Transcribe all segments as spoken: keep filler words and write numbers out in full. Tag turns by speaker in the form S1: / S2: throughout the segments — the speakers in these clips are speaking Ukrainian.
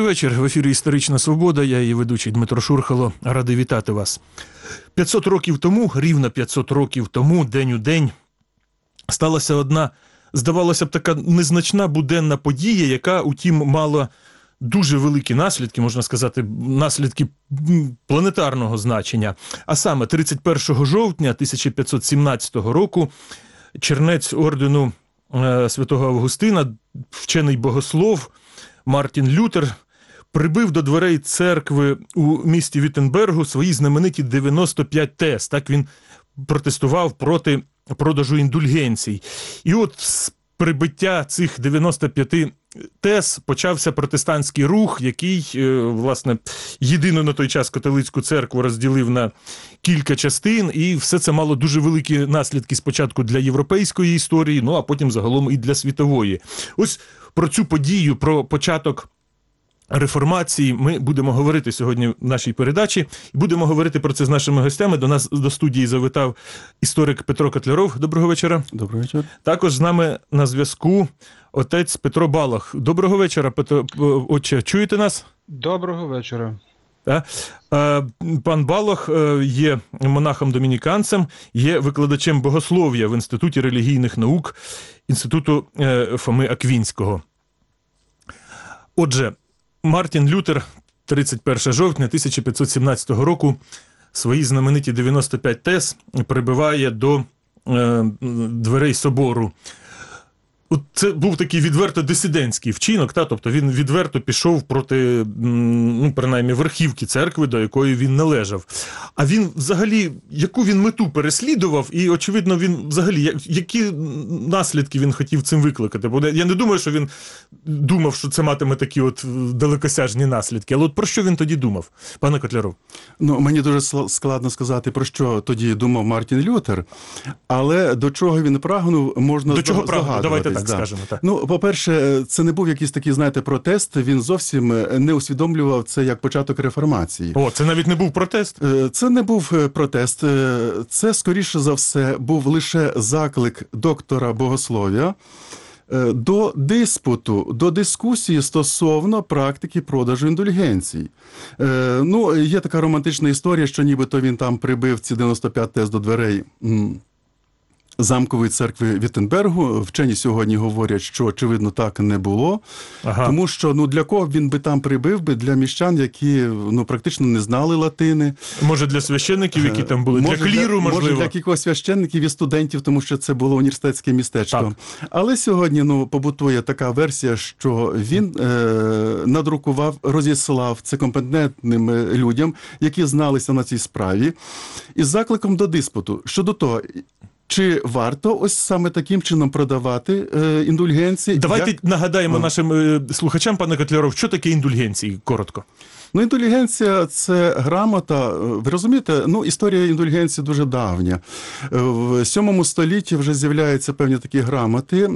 S1: вечір. В ефірі «Історична свобода». Я її ведучий Дмитро Шурхало. Радий вітати вас. п'ятсот років тому, рівно п'ятсот років тому, день у день, сталася одна, здавалося б, така незначна буденна подія, яка, утім, мала дуже великі наслідки, можна сказати, наслідки планетарного значення. А саме тридцять першого жовтня тисяча п'ятсот сімнадцятого року чернець ордену е, Святого Августина, вчений богослов Мартін Лютер прибив до дверей церкви у місті Віттенбергу свої знамениті дев'яносто п'ять тез. Так він протестував проти продажу індульгенцій. І от з прибиття цих дев'яноста п'яти тез почався протестантський рух, який, власне, єдину на той час католицьку церкву розділив на кілька частин, і все це мало дуже великі наслідки спочатку для європейської історії, ну а потім загалом і для світової. Ось про цю подію, про початок реформації ми будемо говорити сьогодні в нашій передачі. І будемо говорити про це з нашими гостями. До нас до студії завітав історик Петро Котляров. Доброго вечора.
S2: Доброго вечора.
S1: Також з нами на зв'язку отець Петро Балах. Доброго вечора, Петро. Отче, чуєте нас?
S3: Доброго вечора.
S1: Пан Балах є монахом-домініканцем, є викладачем богослов'я в Інституті релігійних наук Інституту Фоми Аквінського. Отже, Мартін Лютер, тридцять першого жовтня тисяча п'ятсот сімнадцятого року, свої знамениті дев'яносто п'ять тез прибиває до е, дверей собору. От це був такий відверто дисидентський вчинок, та? Тобто він відверто пішов проти, ну, принаймні, верхівки церкви, до якої він належав. А він взагалі, яку він мету переслідував, і, очевидно, він взагалі, які наслідки він хотів цим викликати? Бо я не думаю, що він думав, що це матиме такі от далекосяжні наслідки. Але от про що він тоді думав, пане Котляров?
S2: Ну, мені дуже складно сказати, про що тоді думав Мартін Лютер, але до чого він прагнув, можна
S1: до чого прагнув? Давайте так
S2: да.
S1: скажемо. Так.
S2: Ну, по-перше, це не був якийсь такий, знаєте, протест, він зовсім не усвідомлював це як початок реформації.
S1: О, це навіть не був протест?
S2: Це не був протест, це, скоріше за все, був лише заклик доктора богослов'я до диспуту, до дискусії стосовно практики продажу індульгенцій. Ну, є така романтична історія, що нібито він там прибив ці дев'яносто п'ять тез до дверей замкової церкви Віттенбергу. Вчені сьогодні говорять, що, очевидно, так не було. Ага. Тому що, ну, для кого він би там прибив би? Для міщан, які, ну, практично не знали латини.
S1: Може, для священників, які там були?
S2: Може,
S1: для кліру, можливо?
S2: Може, для кількох священників і студентів, тому що це було університетське містечко. Так. Але сьогодні, ну, побутує така версія, що він е, надрукував, розіслав це компетентним людям, які зналися на цій справі, із закликом до диспуту. Щодо того, чи варто ось саме таким чином продавати е, індульгенції?
S1: Давайте
S2: Як...
S1: нагадаємо
S2: а.
S1: нашим е, слухачам, пане Котляров, що таке індульгенції, коротко?
S2: Ну, індульгенція – це грамота. Ви розумієте, ну, історія індульгенції дуже давня. В сьомому столітті вже з'являються певні такі грамоти,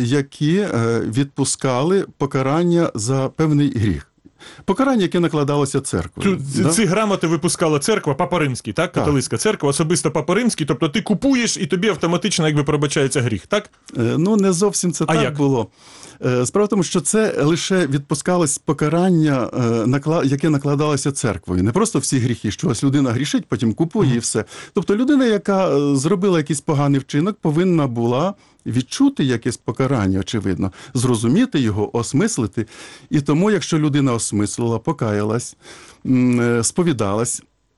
S2: які відпускали покарання за певний гріх. Покарання, яке накладалося церквою.
S1: Ці,
S2: да?
S1: ці грамоти випускала церква, Папа Римський, так?
S2: так?
S1: Католицька церква, особисто Папа Римський. Тобто ти купуєш, і тобі автоматично якби пробачається гріх, так?
S2: Ну, не зовсім це
S1: а
S2: так
S1: як?
S2: було. Справа в тому, що це лише відпускалось покарання, яке накладалося церквою. Не просто всі гріхи, що ось людина грішить, потім купує mm. і все. Тобто людина, яка зробила якийсь поганий вчинок, повинна була відчути якесь покарання, очевидно, зрозуміти його, осмислити. І тому, якщо людина осмислила, покаялась, сповідалась,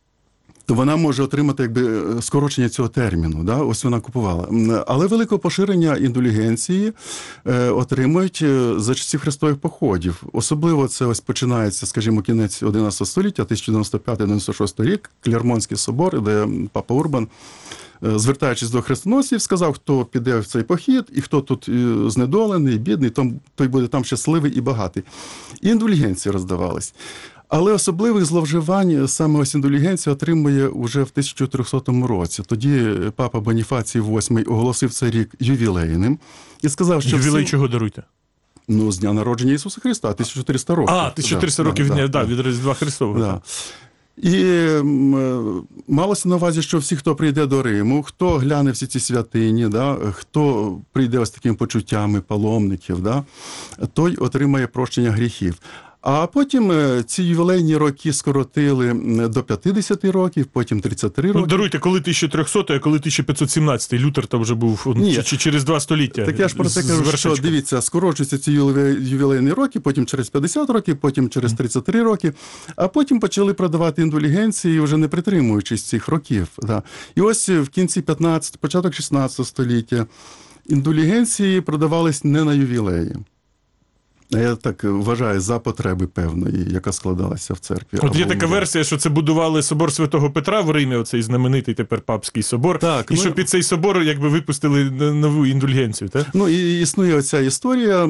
S2: то вона може отримати якби скорочення цього терміну. Да? Ось вона купувала. Але велике поширення індульгенції е, отримують за часів хрестових походів. Особливо це ось починається, скажімо, кінець одинадцятого століття, тисяча дев'яносто п'ятий - дев'яносто шостий рік, Клермонський собор, де папа Урбан, звертаючись до хрестоносців, сказав, хто піде в цей похід, і хто тут знедолений, бідний, той буде там щасливий і багатий. І індульгенції роздавались. Але особливих зловживань саме ось індульгенція отримує уже в тисяча чотирьохсотому році. Тоді папа Боніфацій восьмий оголосив цей рік ювілейним і сказав, що
S1: ювілей
S2: всі...
S1: чого даруйте?
S2: Ну, з дня народження Ісуса Христа, тисяча чотириста років.
S1: А, тисяча чотириста да, років, да, да, да, від Різдва Христового.
S2: Да. І м, малося на увазі, що всі, хто прийде до Риму, хто гляне всі ці святині, да, хто прийде ось такими почуттями паломників, да, той отримає прощення гріхів. А потім ці ювілейні роки скоротили до п'ятдесят років, потім тридцять три роки.
S1: Ну, даруйте, коли тисяча трьохсотий, а коли тисяча п'ятсот сімнадцятий, Лютер там вже був чи, чи через два століття.
S2: Так я ж про це кажу, що дивіться, скорочуються ці ювілейні роки, потім через п'ятдесят років, потім через тридцять три роки, а потім почали продавати індулігенції, вже не притримуючись цих років. Да. І ось в кінці п'ятнадцятого, початок шістнадцятого століття індулігенції продавались не на ювілеї. Я так вважаю, за потреби певної, яка складалася в церкві.
S1: От є така версія, що це будували собор Святого Петра в Римі, оцей знаменитий тепер папський собор, так, і ну, що під цей собор якби випустили нову індульгенцію, так?
S2: Ну, і існує оця історія,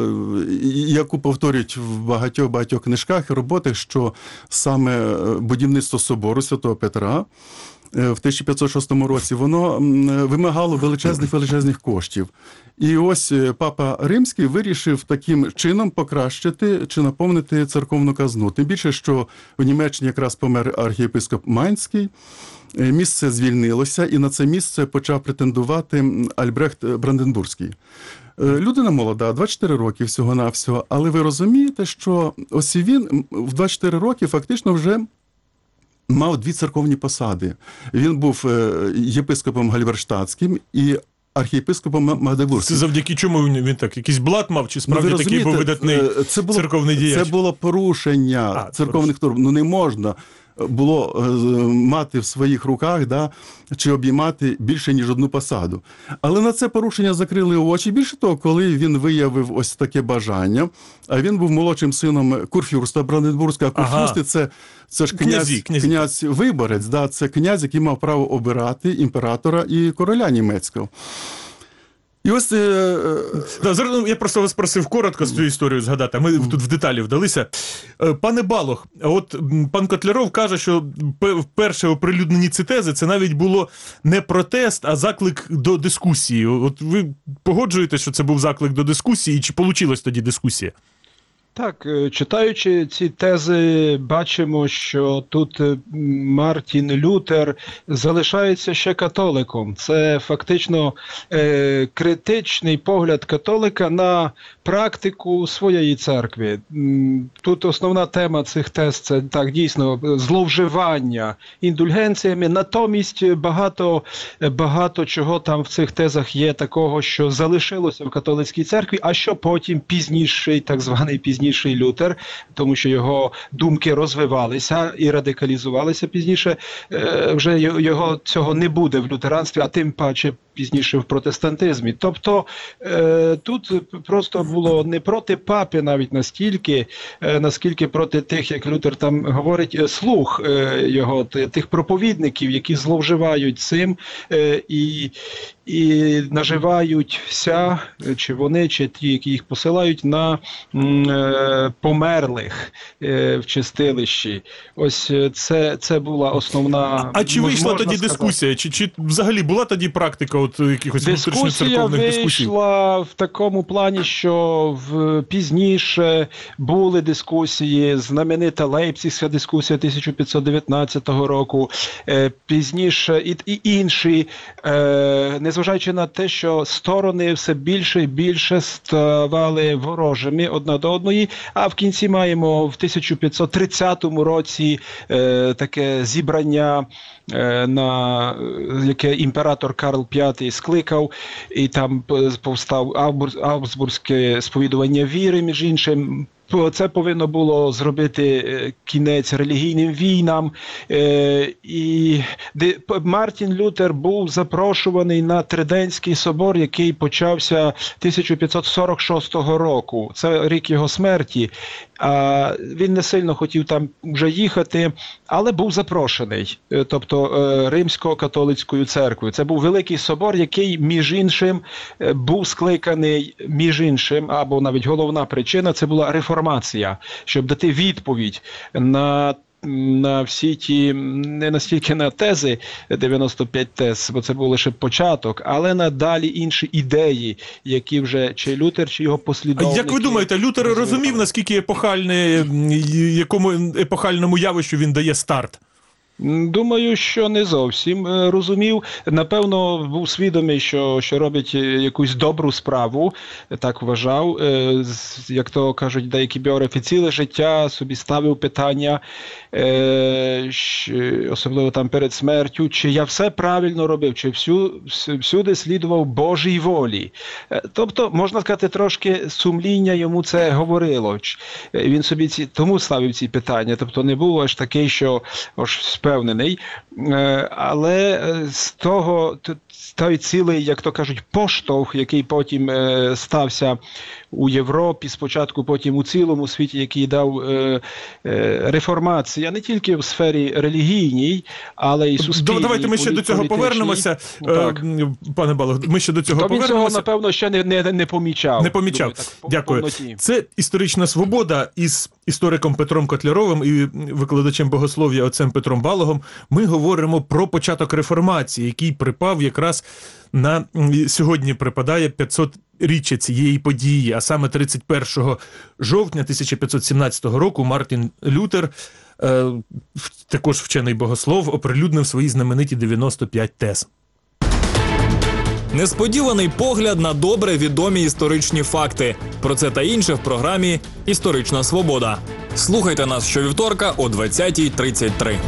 S2: яку повторюють в багатьох-багатьох книжках і роботах, що саме будівництво собору Святого Петра в тисяча п'ятсот шостому році, воно вимагало величезних-величезних коштів. І ось Папа Римський вирішив таким чином покращити чи наповнити церковну казну. Тим більше, що в Німеччині якраз помер архієпископ Майнський, місце звільнилося, і на це місце почав претендувати Альбрехт Бранденбурзький. Людина молода, двадцять чотири роки всього-навсього, але ви розумієте, що ось він в двадцять чотири роки фактично вже мав дві церковні посади. Він був єпископом Гальверштатським і архієпископом Магдебурзьким.
S1: Це завдяки чому він, він так? Якийсь блат мав? Чи справді ну, такий був видатний це було, церковний діяч?
S2: Це було порушення а, церковних норм. Ну не можна було мати в своїх руках, да, чи обіймати більше, ніж одну посаду. Але на це порушення закрили очі. Більше того, коли він виявив ось таке бажання, а він був молодшим сином курфюрста Бранденбурзького, а курфюрсти ага. це, це ж князь, князь виборець, да, це князь, який мав право обирати імператора і короля німецького. І ось... Е...
S1: Да, я просто вас просив коротко з цю історію згадати, а ми тут в деталі вдалися. Пане Балох, от пан Котляров каже, що вперше оприлюднені ці тези, це навіть було не протест, а заклик до дискусії. От ви погоджуєте, що це був заклик до дискусії, і чи вийшла тоді дискусія?
S3: Так, читаючи ці тези, бачимо, що тут Мартін Лютер залишається ще католиком. Це фактично е, критичний погляд католика на практику своєї церкви. Тут основна тема цих тез – це так дійсно зловживання індульгенціями. Натомість багато, багато чого там в цих тезах є такого, що залишилося в католицькій церкві, а що потім пізніший, так званий пізніший Лютер, тому що його думки розвивалися і радикалізувалися пізніше, вже його цього не буде в лютеранстві, а тим паче пізніше в протестантизмі. Тобто тут просто було не проти папи навіть настільки, наскільки проти тих, як Лютер там говорить, слуг його, тих проповідників, які зловживають цим і, і наживаються, чи вони, чи ті, які їх посилають, на померлих в чистилищі. Ось це, це була основна...
S1: А, а чи вийшла тоді сказати. дискусія? Чи, чи взагалі була тоді практика от якихось внутрішньоцерковних дискусій?
S3: Дискусія вийшла в такому плані, що в, пізніше були дискусії, знаменита Лейпцигська дискусія тисяча п'ятсот дев'ятнадцятого року, е, пізніше і, і інші, е, незважаючи на те, що сторони все більше і більше ставали ворожими одна до одної, а в кінці маємо в тисяча п'ятсот тридцятому році е, таке зібрання, е, на яке імператор Карл П'ятий скликав, і там повстав Авгсбурзьке сповідування віри, між іншим. Це повинно було зробити кінець релігійним війнам. І Мартін Лютер був запрошуваний на Триденський собор, який почався тисяча п'ятсот сорок шостого року. Це рік його смерті. А він не сильно хотів там вже їхати, але був запрошений, тобто Римсько-католицькою церквою. Це був великий собор, який, між іншим, був скликаний, між іншим, або навіть головна причина, це була реформація, щоб дати відповідь на на всі ті, не настільки на тези, дев'яносто п'ять тез, бо це був лише початок, але на далі інші ідеї, які вже чи Лютер, чи його послідовники...
S1: Як ви думаєте, Лютер розумів, наскільки епохальне, якому епохальному явищу він дає старт?
S3: Думаю, що не зовсім розумів. Напевно, був свідомий, що, що робить якусь добру справу, так вважав. Як то кажуть, деякі біографи, ціле життя собі ставив питання, особливо там перед смертю, чи я все правильно робив, чи всю, всюди слідував Божій волі. Тобто, можна сказати, трошки сумління йому це говорило. Він собі ці, тому ставив ці питання. Тобто, не було аж такий, що аж впевнений, але з того, той цілий, як то кажуть, поштовх, який потім стався у Європі, спочатку потім у цілому світі, який дав реформація, не тільки в сфері релігійній, але й суспільній.
S1: Давайте ми ще до цього повернемося, так. Пане Балог, ми ще до цього
S3: То
S1: повернемося.
S3: Він цього, напевно, ще не, не, не помічав.
S1: Не помічав.
S3: Думаю, так,
S1: Дякую.
S3: повноті.
S1: Це «Історична свобода» із істориком Петром Котляровим і викладачем богослов'я отцем Петром Балогом. Ми говоримо про початок реформації, який припав якраз на сьогодні припадає п'ятсотріччя цієї події, а саме тридцять першого жовтня тисяча п'ятсот сімнадцятого року Мартін Лютер, е, також вчений богослов, оприлюднив свої знамениті дев'яносто п'ять тез.
S4: Несподіваний погляд на добре відомі історичні факти. Про це та інше в програмі «Історична свобода». Слухайте нас щовівторка о двадцятій тридцять три.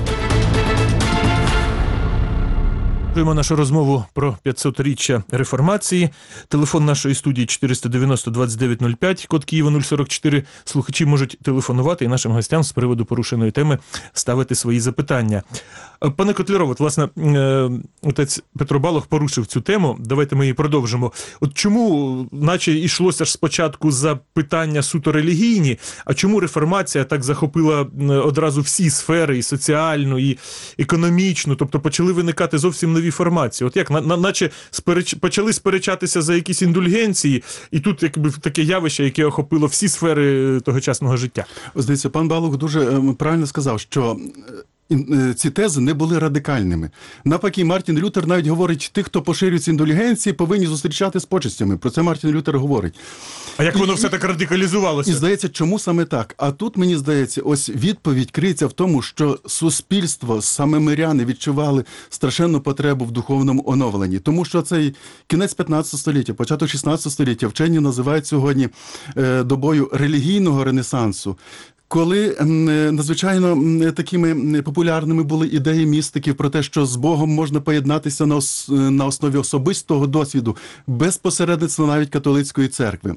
S1: Продовжуємо нашу розмову про п'ятсотріччя реформації. Телефон нашої студії чотириста дев'яносто двадцять дев'ять нуль п'ять, код Києва нуль сорок чотири. Слухачі можуть телефонувати і нашим гостям з приводу порушеної теми ставити свої запитання. Пане Котлярове, власне, отець Петро Балог порушив цю тему. Давайте ми її продовжимо. От чому, наче йшлося ж спочатку за питання суто релігійні, а чому реформація так захопила одразу всі сфери, і соціальну, і економічну, тобто почали виникати зовсім нові формації? От як, на, на, наче спереч, почали сперечатися за якісь індульгенції, і тут якби таке явище, яке охопило всі сфери тогочасного життя.
S2: Здається, пан Балог дуже правильно сказав, що ці тези не були радикальними. Навпаки, Мартін Лютер навіть говорить, тих, хто поширює ці індульгенції, повинні зустрічати з почестями. Про це Мартін Лютер говорить.
S1: А як воно і, все так радикалізувалося?
S2: І здається, чому саме так? А тут, мені здається, ось відповідь криється в тому, що суспільство, саме миряни відчували страшенну потребу в духовному оновленні. Тому що цей кінець п'ятнадцятого століття, початок шістнадцятого століття вчені називають сьогодні е, добою релігійного ренесансу. Коли надзвичайно такими популярними були ідеї містиків про те, що з Богом можна поєднатися на, ос, на основі особистого досвіду, без посередництва навіть католицької церкви.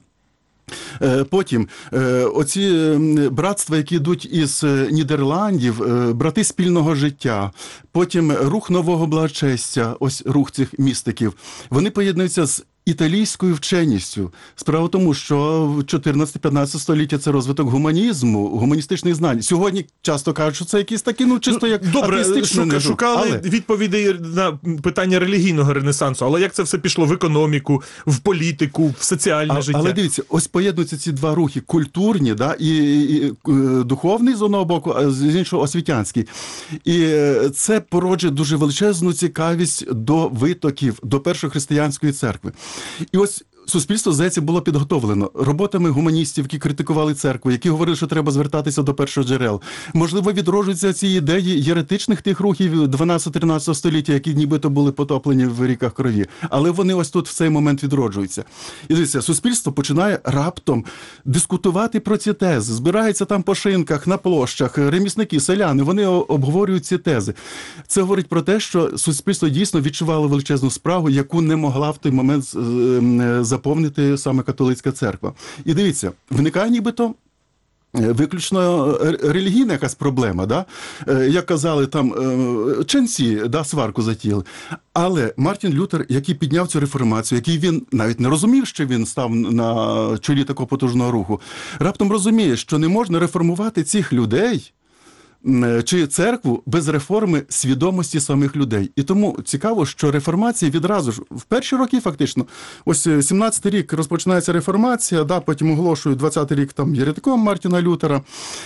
S2: Потім оці братства, які йдуть із Нідерландів, брати спільного життя, потім рух нового благочестя, ось рух цих містиків, вони поєднуються з італійською вченістю. Справа в тому, що в чотирнадцяте-п'ятнадцяте століття це розвиток гуманізму, гуманістичних знань. Сьогодні часто кажуть, що це якісь такі, ну, чисто як
S1: Добре,
S2: атеїстичне
S1: шука, шукали
S2: але...
S1: відповідей на питання релігійного ренесансу, але як це все пішло в економіку, в політику, в соціальне
S2: а,
S1: життя?
S2: Але дивіться, ось поєднуються ці два рухи, культурні, да, і, і, і духовний з одного боку, а з іншого освітянський. І це породжує дуже величезну цікавість до витоків, до першої християнської церкви. І ось суспільство, здається, було підготовлено роботами гуманістів, які критикували церкву, які говорили, що треба звертатися до перших джерел. Можливо, відроджуються ці ідеї єретичних тих рухів дванадцятого-тринадцятого століття, які нібито були потоплені в ріках крові. Але вони ось тут в цей момент відроджуються. І дивіться, суспільство починає раптом дискутувати про ці тези. Збираються там по шинках, на площах, ремісники, селяни, вони обговорюють ці тези. Це говорить про те, що суспільство дійсно відчувало величезну справу, яку не могла в той момент заповнити саме католицька церква. І дивіться, виникає нібито виключно релігійна якась проблема, да? Як казали там ченці, да, сварку затіяли. Але Мартін Лютер, який підняв цю реформацію, який він навіть не розумів, що він став на чолі такого потужного руху, раптом розуміє, що не можна реформувати цих людей, чи церкву без реформи свідомості самих людей. І тому цікаво, що реформація відразу ж, в перші роки фактично, ось сімнадцятий рік розпочинається реформація, да, потім оголошують двадцятий рік там єретиком Мартіна Лютера,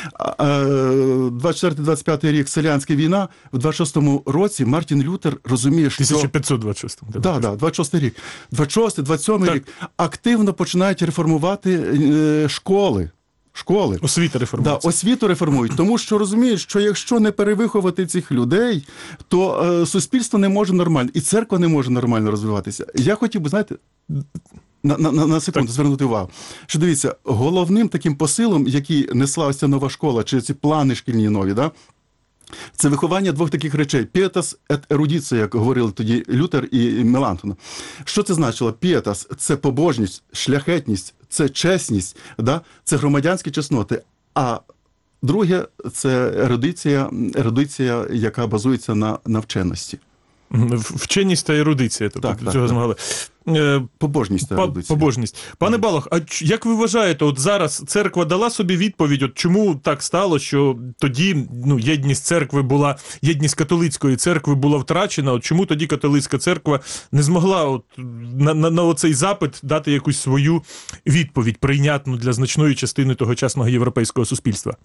S2: двадцять четвертий - двадцять п'ятий рік селянська війна, в двадцять шостому році Мартін Лютер розуміє, що...
S1: тисяча п'ятсот двадцять шостий.
S2: Так, да, да, двадцять шостий рік. двадцять шостий - двадцять сьомий рік активно починають реформувати е, школи. школи.
S1: Освіта реформується.
S2: Да, освіту реформують, тому що розуміють, що якщо не перевиховати цих людей, то е, суспільство не може нормально, і церква не може нормально розвиватися. Я хотів би, знаєте, на, на, на секунду так. звернути увагу, що дивіться, головним таким посилом, який несла ось ця нова школа, чи ці плани шкільні нові, да, це виховання двох таких речей. Піетас ет ерудіція, як говорили тоді Лютер і Меланхтон. Що це значило? Піетас – це побожність, шляхетність, це чесність, да? Це громадянські чесноти. А друге – це ерудиція, ерудиція, яка базується на навченості.
S1: Вченість та ерудиція. Тобто
S2: так,
S1: цього
S2: так,
S1: змогли.
S2: Побожність та ерудиція.
S1: Побожність. Пане Балох, а як ви вважаєте, от зараз церква дала собі відповідь, от чому так стало, що тоді ну, єдність церкви була, єдність католицької церкви була втрачена, от чому тоді католицька церква не змогла от, на, на, на оцей запит дати якусь свою відповідь, прийнятну для значної частини тогочасного європейського суспільства?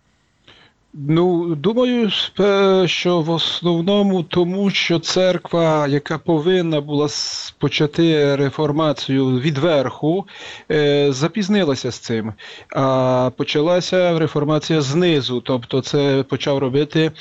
S3: Ну, думаю, що в основному тому, що церква, яка повинна була почати реформацію від верху, запізнилася з цим. А почалася реформація знизу, тобто це почав робити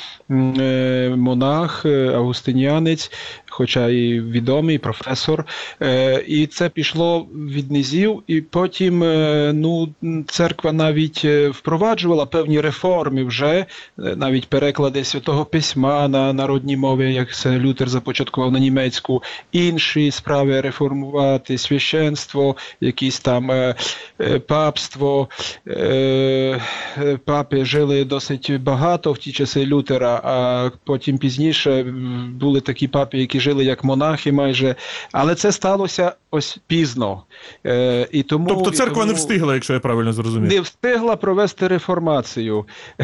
S3: монах, августинянець, хоча і відомий професор, і це пішло від низів, і потім ну, церква навіть впроваджувала певні реформи вже, навіть переклади Святого Письма на народні мови, як це Лютер започаткував на німецьку, інші справи реформувати, священство, якісь там е, папство. Е, папи жили досить багато в ті часи Лютера, а потім пізніше були такі папи, які жили як монахи майже, але це сталося ось пізно. Е, і тому,
S1: тобто церква
S3: і тому
S1: не встигла, якщо я правильно зрозумів?
S3: Не встигла провести реформацію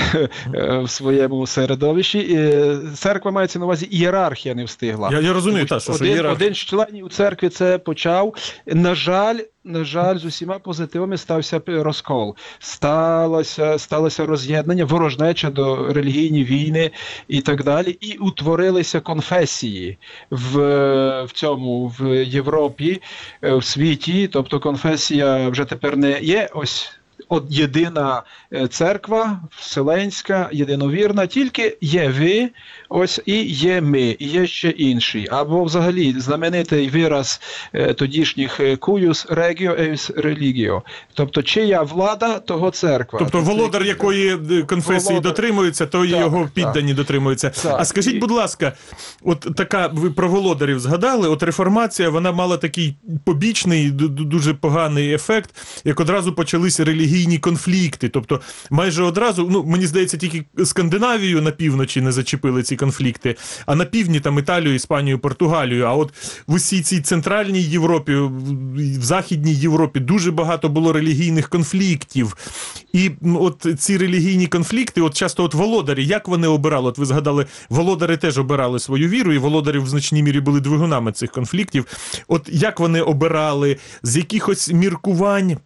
S3: в своєму середовищі. Церква мається на увазі, ієрархія не встигла.
S1: Я, я розумію, та, що,
S3: один,
S1: що ієрархія.
S3: Один з членів церкви це почав. На жаль, на жаль, з усіма позитивами стався розкол. Сталося, сталося роз'єднання, ворожнеча до релігійні війни і так далі. І утворилися конфесії в, в цьому, в Європі, в світі. Тобто конфесія вже тепер не є ось от єдина церква, вселенська, єдиновірна, тільки є ви, ось і є ми, і є ще інші. Або взагалі знаменитий вираз тодішніх «cuius regio eis religio», тобто чия влада, того церква.
S1: Тобто володар якої конфесії володар дотримується, то і його піддані так. дотримуються. Так. А скажіть, будь ласка, от така, ви про володарів згадали, от реформація, вона мала такий побічний, дуже поганий ефект, як одразу почалися релігійні конфлікти. Тобто майже одразу, ну, мені здається, тільки Скандинавію на півночі не зачепили ці конфлікти, а на півдні там Італію, Іспанію, Португалію. А от в усій цій центральній Європі, в Західній Європі дуже багато було релігійних конфліктів. І от ці релігійні конфлікти, от часто от володарі, як вони обирали? От ви згадали, володари теж обирали свою віру, і володарі в значній мірі були двигунами цих конфліктів. От як вони обирали, з якихось міркувань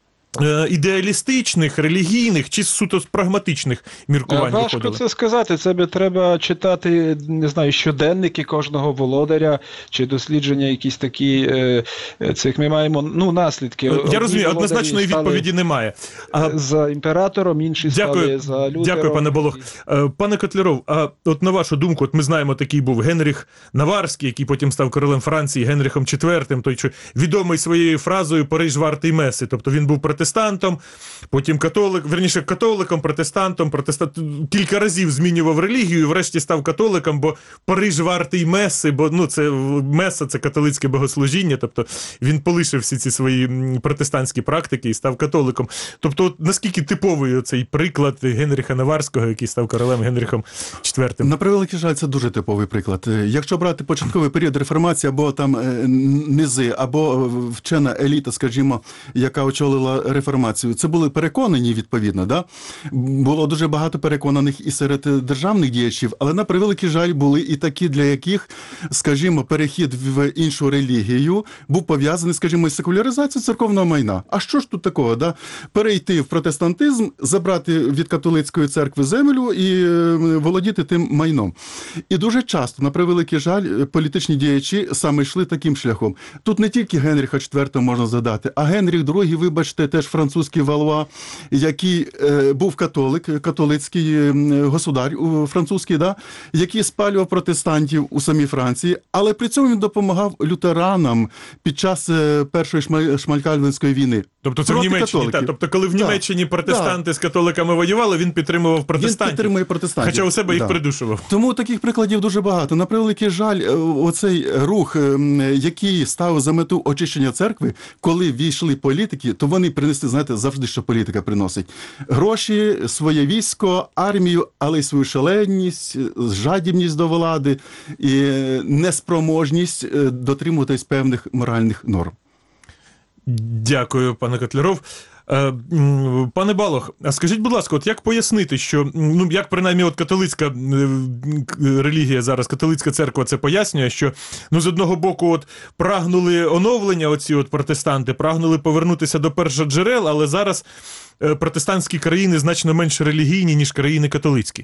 S1: ідеалістичних, релігійних чи суто з прагматичних міркувань
S3: Важко
S1: виходили?
S3: Це сказати. Це би треба читати, не знаю, щоденники кожного володаря, чи дослідження якісь такі е, цих. Ми маємо, ну, наслідки.
S1: Я
S3: Одні
S1: розумію, однозначної відповіді немає.
S3: А... За імператором, інші
S1: Дякую.
S3: стали за Лютером.
S1: Дякую, пане Балох. Пане Котляров, а от на вашу думку, от ми знаємо, такий був Генріх Наварський, який потім став королем Франції, Генріхом четвертим, той, що відомий своєю фразою «Париж вартий меси». Тобто він був протестантом, потім католик, верніше католиком, протестантом, протестант... кілька разів змінював релігію і врешті став католиком, бо Париж вартий меси, бо ну, це меса, це католицьке богослужіння, тобто він полишив всі ці свої протестантські практики і став католиком. Тобто от, наскільки типовий цей приклад Генріха Наварського, який став королем Генріхом четвертим?
S2: На превеликий жаль, це дуже типовий приклад. Якщо брати початковий період реформації, або там низи, або вчена еліта, скажімо, яка очолила реформацію, це були переконані, відповідно, да? Було дуже багато переконаних і серед державних діячів, але на превеликий жаль були і такі, для яких, скажімо, перехід в іншу релігію був пов'язаний, скажімо, із секуляризацією церковного майна. А що ж тут такого, да? Перейти в протестантизм, забрати від католицької церкви землю і володіти тим майном. І дуже часто, на превеликий жаль, політичні діячі саме йшли таким шляхом. Тут не тільки Генріха четвертого можна згадати, а Генріх другий, вибачте, теж теж французький Валуа, який е, був католик, католицький е, государ е, французький, да, який спалював протестантів у самій Франції, але при цьому він допомагав лютеранам під час е, Першої шмаль, шмалькальвинської війни.
S1: Тобто це в Німеччині, та, тобто коли в Німеччині
S2: да.
S1: протестанти
S2: да.
S1: з католиками воювали, він підтримував протестантів.
S2: Він підтримує протестантів.
S1: Хоча у себе їх
S2: да.
S1: придушував.
S2: Тому таких прикладів дуже багато. На превеликий жаль, оцей рух, який став за мету очищення церкви, коли війшли політики, то вони принесли, знаєте, завжди, що політика приносить. Гроші, своє військо, армію, але й свою шаленість, жадібність до влади і неспроможність дотримуватись певних моральних норм.
S1: Дякую, пане Котляров. Пане Балох, а скажіть, будь ласка, от як пояснити, що, ну, як принаймні от католицька релігія зараз, католицька церква це пояснює, що, ну, з одного боку, от прагнули оновлення оці от протестанти, прагнули повернутися до першоджерел, але зараз протестантські країни значно менш релігійні, ніж країни католицькі.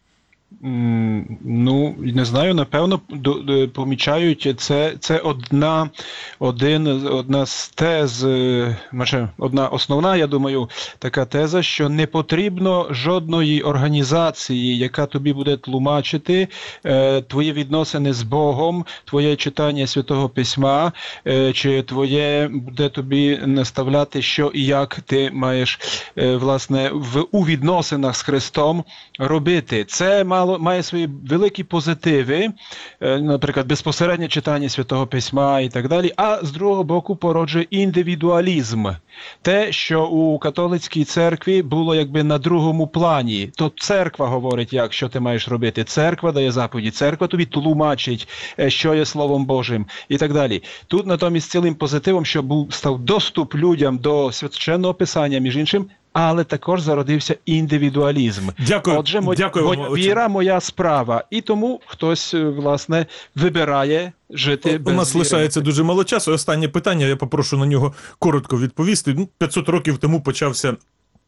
S3: Ну, не знаю, напевно, помічають, це, це одна, один, одна з тез, може, одна основна, я думаю, така теза, що не потрібно жодної організації, яка тобі буде тлумачити е, твої відносини з Богом, твоє читання Святого Письма, е, чи твоє буде тобі наставляти, що і як ти маєш, е, власне, в, у відносинах з Христом робити. Це мало, має свої великі позитиви, наприклад, безпосереднє читання Святого Письма і так далі, а з другого боку породжує індивідуалізм. Те, що у католицькій церкві було якби на другому плані. То церква говорить, як, що ти маєш робити. Церква дає заповіді, церква тобі тлумачить, що є Словом Божим і так далі. Тут натомість цілим позитивом, що був, став доступ людям до Священного Писання, між іншим, але також зародився індивідуалізм.
S1: Дякую.
S3: Отже, мо...
S1: Дякую
S3: моя
S1: вам,
S3: віра – моя справа. І тому хтось, власне, вибирає жити без
S1: У нас
S3: віри.
S1: лишається дуже мало часу. Останнє питання, я попрошу на нього коротко відповісти. Ну, п'ятсот років тому почався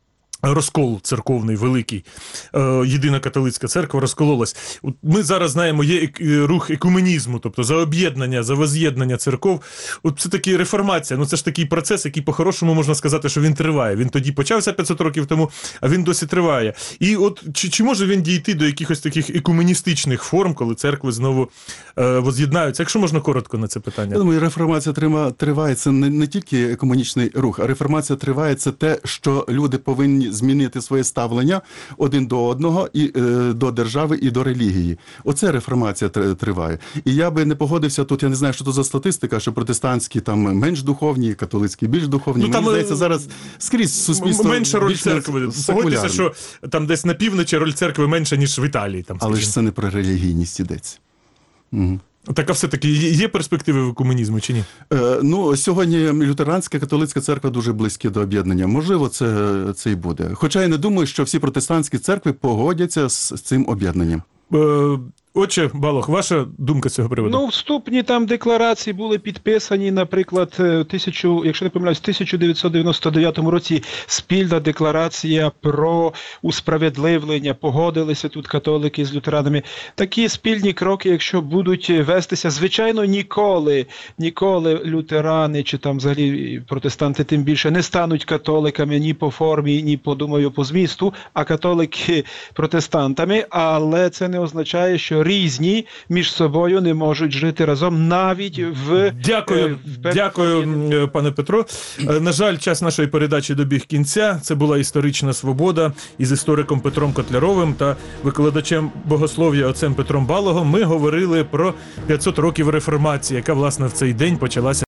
S1: розкол церковний великий. Е, єдина католицька церква розкололась. Ми зараз знаємо, є рух екуменізму, тобто за об'єднання, за воз'єднання церков. От це таки реформація. Ну це ж такий процес, який по-хорошому можна сказати, що він триває. Він тоді почався п'ятсот років тому, а він досі триває. І от чи, чи може він дійти до якихось таких екуменістичних форм, коли церкви знову е, воз'єднаються? Якщо можна коротко на це питання.
S2: Я думаю, реформація триває, це не, не тільки екуменічний рух, а реформація триває, це те, що люди повинні змінити своє ставлення один до одного, і е, до держави, і до релігії. Оце реформація триває. І я би не погодився тут, я не знаю, що це за статистика, що протестантські там менш духовні, католицькі більш духовні.
S1: Ну, там,
S2: мені здається, зараз скрізь суспільство
S1: менша роль
S2: більш
S1: церкви. Погодьтеся, що там десь на півночі роль церкви менша, ніж в Італії. Там,
S2: але ж це не про релігійність йдеться. Угу.
S1: Так, а все-таки є перспективи в екуменізму чи ні?
S2: Е, ну, сьогодні лютеранська католицька церква дуже близькі до об'єднання. Можливо, це, це і буде. Хоча я не думаю, що всі протестантські церкви погодяться з цим об'єднанням.
S1: Е, Отче Балох, ваша думка з цього приводу?
S3: Ну, вступні там декларації були підписані, наприклад, тисячу, якщо не помиляюсь, в тисяча дев'ятсот дев'яносто дев'ятому році спільна декларація про усправедливлення, погодилися тут католики з лютеранами. Такі спільні кроки, якщо будуть вестися, звичайно, ніколи, ніколи лютерани, чи там взагалі протестанти тим більше, не стануть католиками ні по формі, ні по, думаю, по змісту, а католики протестантами, але це не означає, що різні між собою не можуть жити разом навіть в...
S1: Дякую, в... дякую, пане Петро. На жаль, час нашої передачі добіг кінця. Це була «Історична свобода» із істориком Петром Котляровим та викладачем богослов'я отцем Петром Балогом. Ми говорили про п'ятсот років реформації, яка, власне, в цей день почалася